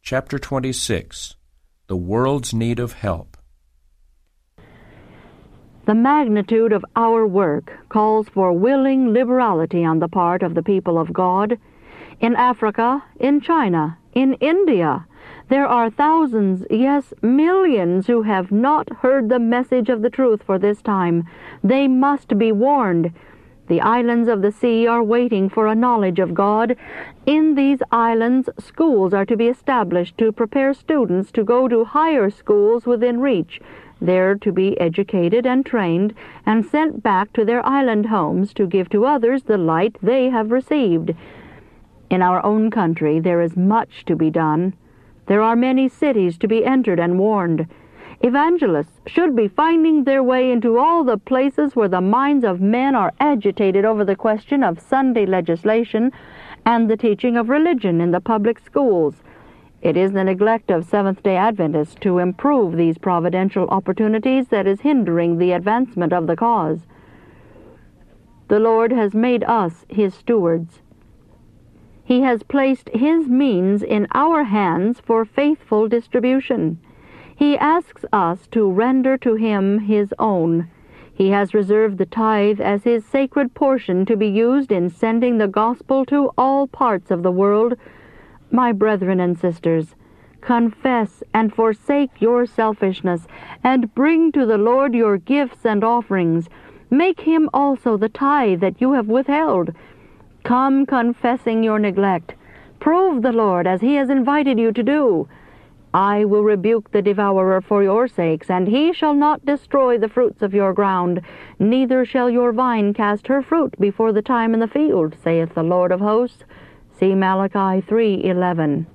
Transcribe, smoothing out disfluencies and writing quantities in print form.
Chapter 26. The World's Need of Help. The magnitude of our work calls for willing liberality on the part of the people of God. In Africa, in China, in India, there are thousands, yes, millions who have not heard the message of the truth for this time. They must be warned. The islands of the sea are waiting for a knowledge of God. In these islands, schools are to be established to prepare students to go to higher schools within reach, there to be educated and trained and sent back to their island homes to give to others the light they have received. In our own country there is much to be done. There are many cities to be entered and warned. Evangelists should be finding their way into all the places where the minds of men are agitated over the question of Sunday legislation and the teaching of religion in the public schools. It is the neglect of Seventh-day Adventists to improve these providential opportunities that is hindering the advancement of the cause. The Lord has made us His stewards. He has placed His means in our hands for faithful distribution. He asks us to render to Him His own. He has reserved the tithe as His sacred portion to be used in sending the gospel to all parts of the world. My brethren and sisters, confess and forsake your selfishness, and bring to the Lord your gifts and offerings. Make Him also the tithe that you have withheld. Come confessing your neglect. Prove the Lord as He has invited you to do. I will rebuke the devourer for your sakes, and he shall not destroy the fruits of your ground, neither shall your vine cast her fruit before the time in the field, saith the Lord of hosts. See Malachi 3:11.